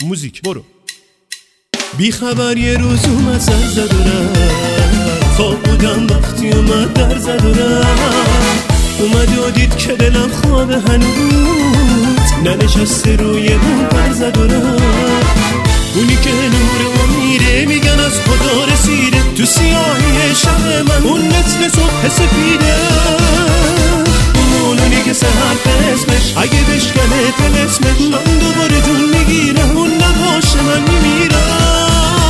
موزیک برو. بی خبر یه روز اومد زن زد و رفت، خواب بودم وقتی اومد در زد و رفت. اومد و دید که دلم خواب هنوز ننشسته روی اون پر زد و رفت. اونی که نور و میره میگن از خدا رسیده، تو سیاهی شب من اون مثل صبح سپیده. اونی که سهر اسمش اگه بشکنه تلسمش، من دوباره جون میگیرم اون نباشه من میمیرم.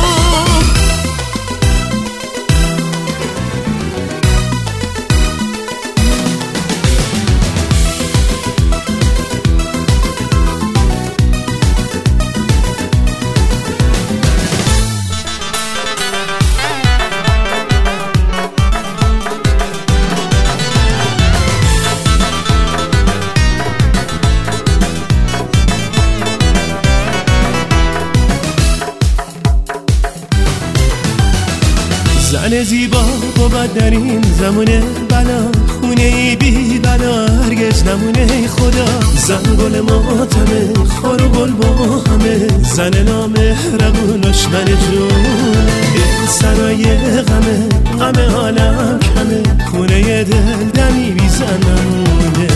زن زیبا بود در این زمونه بلا، خونه ای بی بلا هرگز نمونه خدا. زن گل ماتمه خار و گل با همه، زن نامهربون دشمن جونه. دل سرای غمه غم عالم کمه، خونه دل دمی بی زن نمونه.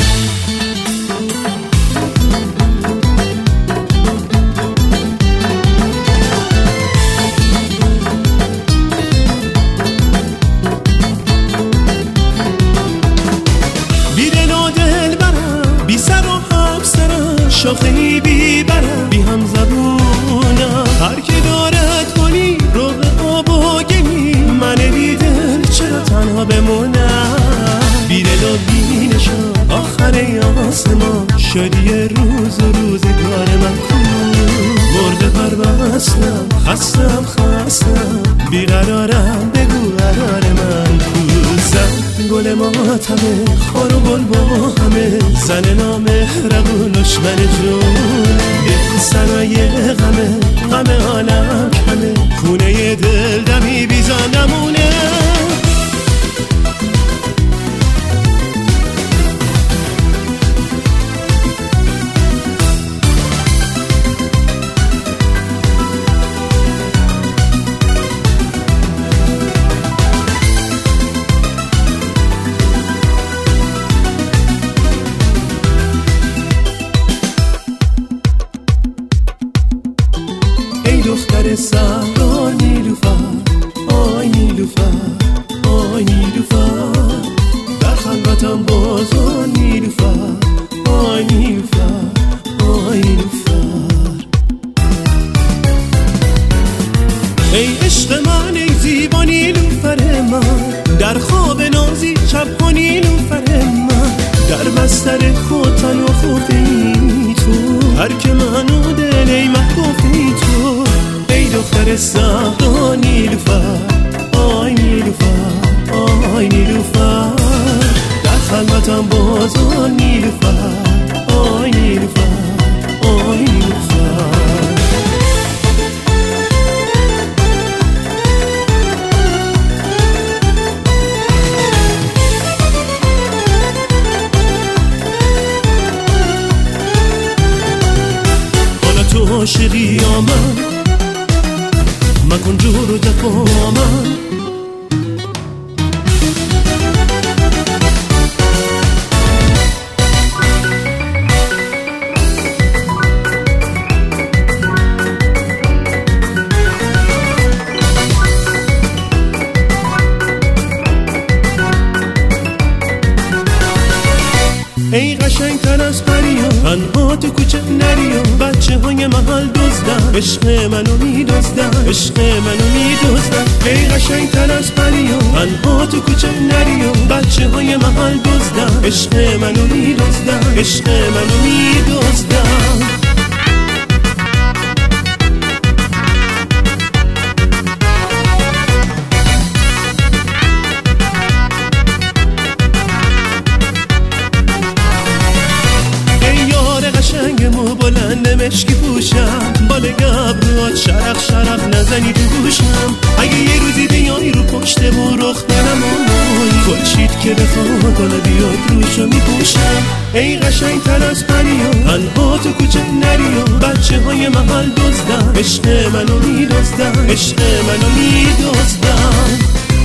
شاخهی بی برم بی هم زبونم، هر کی دارد کنی رو به آب و گمی. من بی دل چرا تنها بمونم؟ بی دل و بی نشان آخر آسمان، شدی روز و روزگار من کو. مرده پر بستم خستم بیقرارم بگو قرار من کو. زن گل ماتمه خار و گل با همه، زن نامهربون دشمن جونه. دل سرای غم عالم کمه، خونه دل دمی بی زن نمونه. دختر صحرا نیلوفر، آی نیلوفر، آی نیلوفر. در خلوتم بازار نیلوفر، آی نیلوفر، آی نیلوفر. ای عشق من ای زیبا نیلوفر من، در خواب نازی شب ها نیلوفر من. در بستر خود تن و خوفی تو، ترک من و دل ای محبوبی تو. ای دختر صحرا نیلوفر، آی نیلوفر، آی نیلوفر. در خلوتم بازار نیلوفر، آی نیلوفر، آی نیلوفر. حالا تو عاشقی یا من، مکن جور و جفا من. ای قشنگ تر از پریا، تنها تو کوچه نریا. بچه های محل دزدن عشق منو میدزدن، عشق منو میدزدن. ای قشنگ تر از پریا، تنها تو کوچه نریا. بچه های محل دزدن عشق منو میدزدن، عشق منو میدزدن. بلند مشکی پوشم، بال گبروات شرق نزنی تو گوشم. اگه یه روزی بیای رو پشت و رخ دارم خورشید که بخواد حالا بیاد روشو میپوشم. ای قشنگ تر از پریا تنها تو کوچه نریا، بچه های محل دزدن عشق منو میدزدن، عشق منو میدزدن.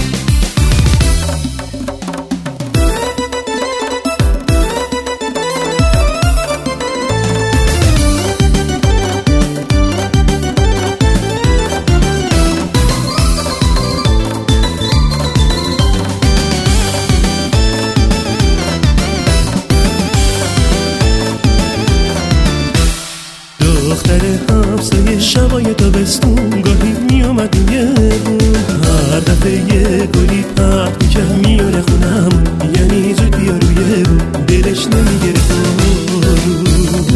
دختر همسایه شبای تابستون گاهی میومد یه بون، هر دفعه یه گلی پرد میکرد میاره خونم، یعنی زود بیا روی بون، دلش نمیگره بارون.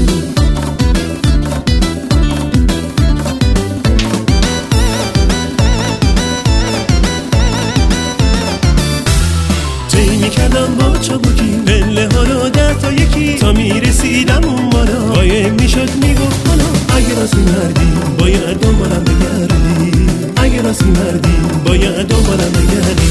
طی میکردم با چابکی پله ها رو 10 تا یکی، تا میرسیدم اون بالا قایم میشد میگفت حالا اگه راستی مردی باید دنبالم بگردی، اگه راستی مردی باید دنبالم بگردی.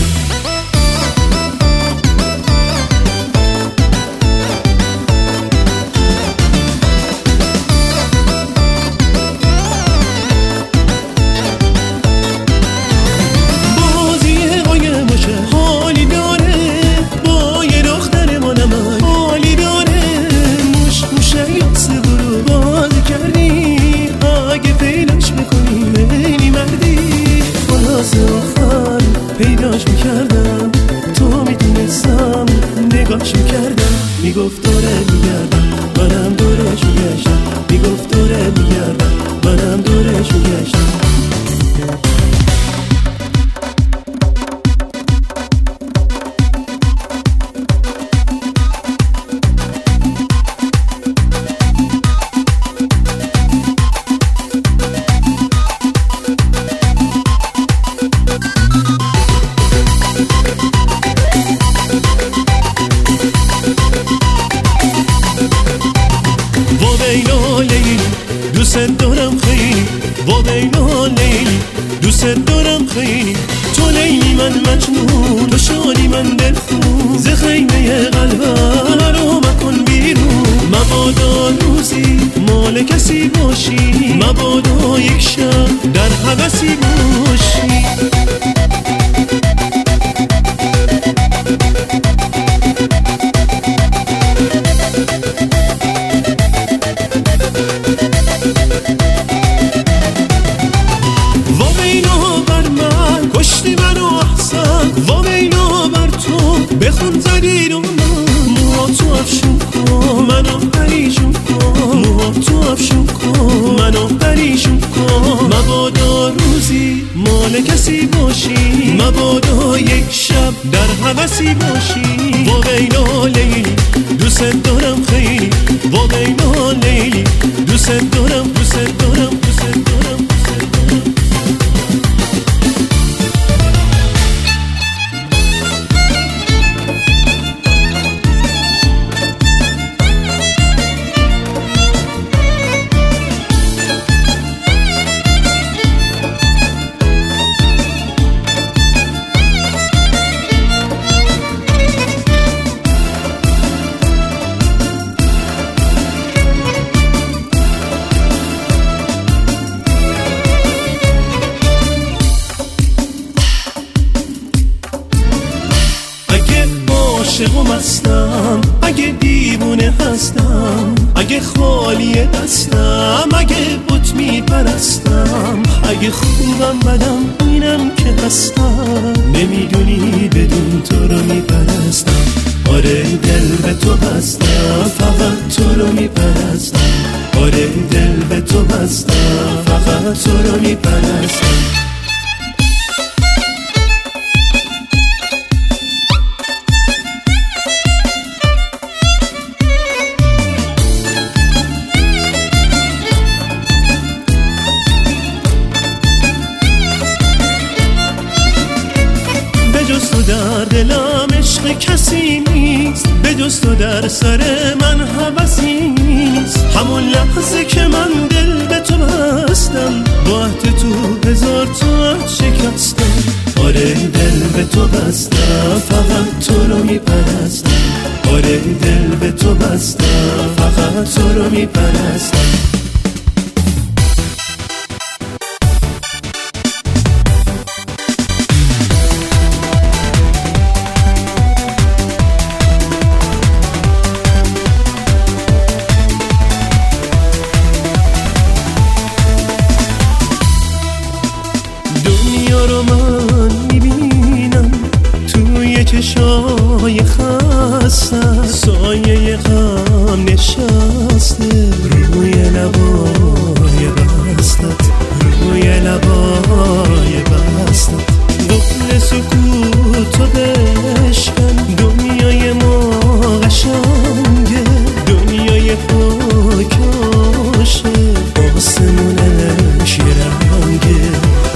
بازی قایمشه حالی داره، با یه دختر مانم حالی داره، موش موشه یاسه برو بازی کردی، اگه پیداش بکنی خیلی مردی. خلاص آخر پیداش میکردم، تو میدونستم نگاش میکردم، میگفت داره میگردم منم دورش میگشتم، میگفت داره میگردم منم دورش میگشتم. دوست دارم خیلی، با بینا لیلی دوست دارم خیلی، تو لیلی من مجنون، تو شادی من دلخون، ز خیمه قلبم رو مکن بیرون. مبادا روزی مال کسی باشی، مبادا یک شب در هوسی باشی. بخون زدید و موها تو افشون کن، منو پریشون کن، موها تو افشون کن، منو پریشون کن. مبادا روزی مال کسی باشی، مبادا یک شب در هوسی باشی. با بینا لیلی دوست دارم خیلی، با بینا لیلی دوست دارم، دوست دارم، دوست دارم، دوست دارم. عاشق و مستم، اگه دیوونه هستم، اگه خالی دستم، اگه بت میپرستم، اگه خوبم بدم اینم که هستم، نمیدونی بدون تو رو میپرستم. آره دل به تو بستم، فقط تو رو میپرستم. آره دل به تو بستم، فقط تو رو میپرستم. در دلم عشق کسی نیست، به جز تو در سر من هوسی نیست. همون لحظه که من دل به تو بستم، با عهد تو 1000 تا شکستم. آره دل به تو بستم فقط تو رو میپرستم آره دل به تو بستم فقط تو رو میپرستم دنیا رو من میبینم توی چشای خسته سایه غم نشسته روی لبای بستت روی لبای بستت قفل سکوتو بشکن دنیای ما قشنگه دنیای پاکاشه آسمونش یه رنگه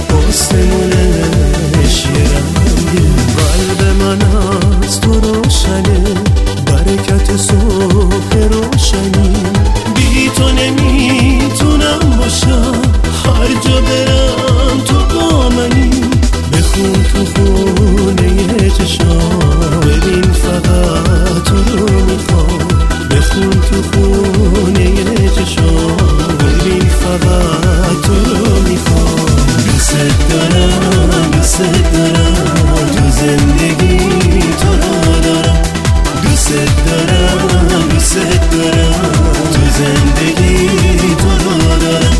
آسمونش یه رنگه قلب من از تو روشنه برکت صبح روشنی بی تو نمیتونم باشم هر جا برم تو با منی بخون تو خونه چشام ببین فقط تو رو میخوام بخون تو خونه چشام ببین فقط تو رو میخوام دوست دارم دوست دارم تو زندگی تو رو دارم دوست دارم دوست دارم تو زندگی تو رو دارم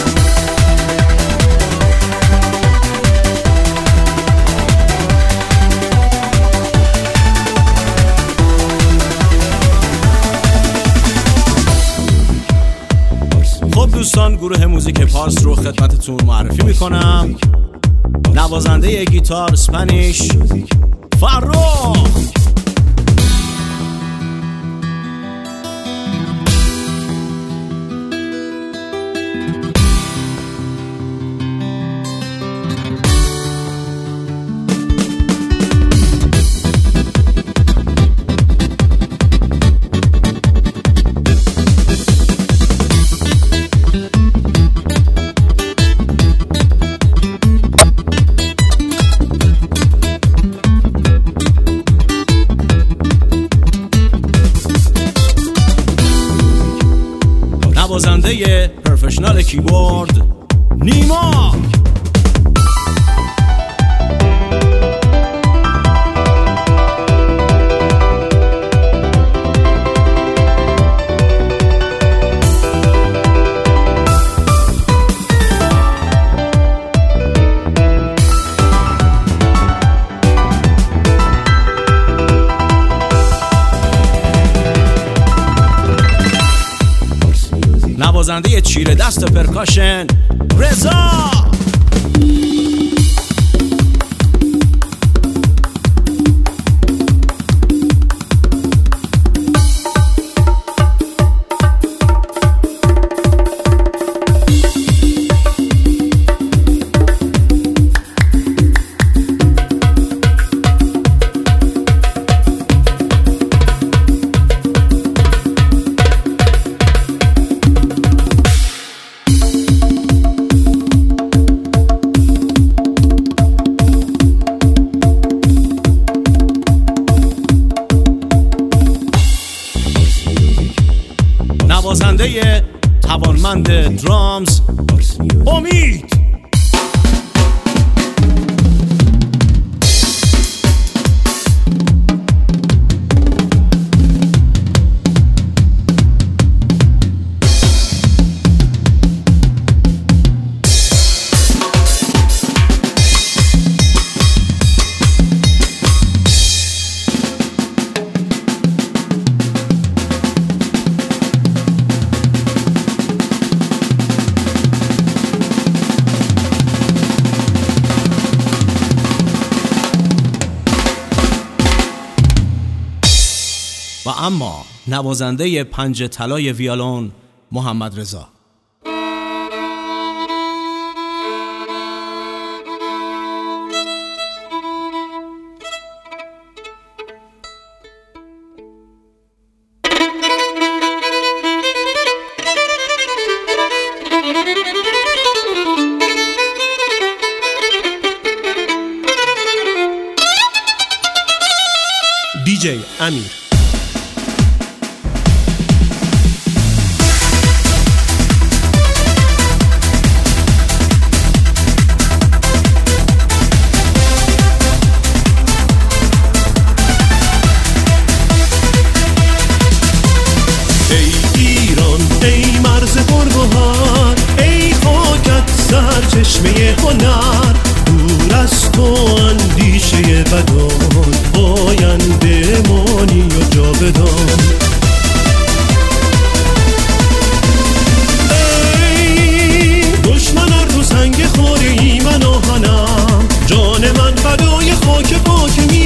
خب دوستان گروه موزیک پارس رو خدمتتون معرفی میکنم نوازنده گیتار اسپانیش فرخ نوازنده پروفشنال کیبورد نیما نوازنده چیره دست پرکاشن رضا نوازنده توانمند درامز امید و اما نوازنده پنج طلای ویولون محمد رضا. دیجی امیر. ای ایران ای مرز پرگوهر، ای خاکت سرچشمه هنر، دور از تو اندیشه بدان، آینده مانی و جاودان. ای دشمن ار رو سنگ خواره ای من آهنم، جان من فدای خاک پاک